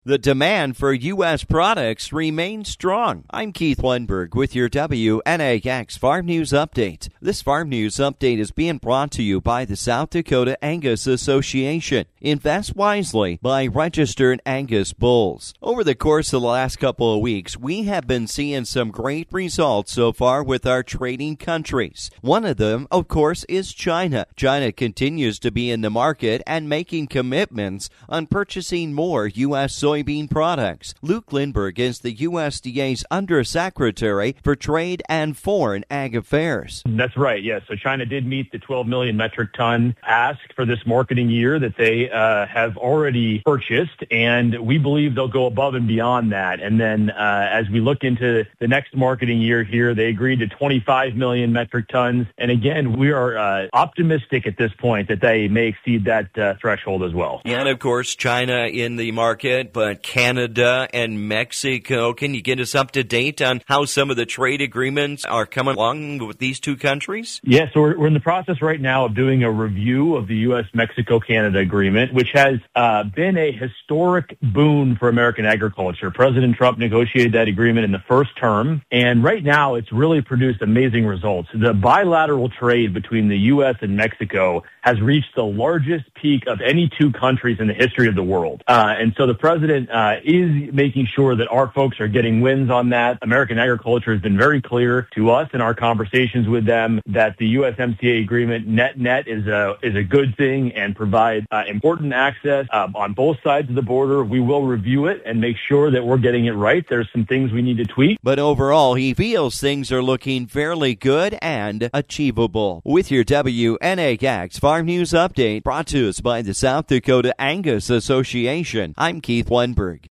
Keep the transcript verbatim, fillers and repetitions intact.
The demand for U S products remains strong. I'm Keith Lundberg with your W N A X Farm News Update. This Farm News Update is being brought to you by the South Dakota Angus Association. Invest wisely by registered Angus bulls. Over the course of the last couple of weeks, we have been seeing some great results so far with our trading countries. One of them, of course, is China. China continues to be in the market and making commitments on purchasing more U S soybean products. Luke Lindberg is the U S D A's Undersecretary for Trade and Foreign Ag Affairs. That's right, yes. So China did meet the twelve million metric ton ask for this marketing year that they uh, have already purchased, and we believe they'll go above and beyond that. And then uh, as we look into the next marketing year here, they agreed to twenty-five million metric tons. And again, we are uh, optimistic at this point that they may exceed that uh, threshold as well. And of course, China in the market, but Canada and Mexico. Can you get us up to date on how some of the trade agreements are coming along with these two countries? Yes, yeah, so we're, we're in the process right now of doing a review of the U S Mexico Canada agreement, which has uh, been a historic boon for American agriculture. President Trump negotiated that agreement in the first term, and right now it's really produced amazing results. The bilateral trade between the U S and Mexico has reached the largest peak of any two countries in the history of the world. Uh, and so the president uh, is making sure that our folks are getting wins on that. American agriculture has been very clear to us in our conversations with them that the U S M C A agreement net net is a is a good thing and provides uh, important access uh, on both sides of the border. We will review it and make sure that we're getting it right. There's some things we need to tweak. But overall, he feels things are looking fairly good and achievable. With your W N A X Farm News Update brought to us by the South Dakota Angus Association, I'm Keith Lundberg.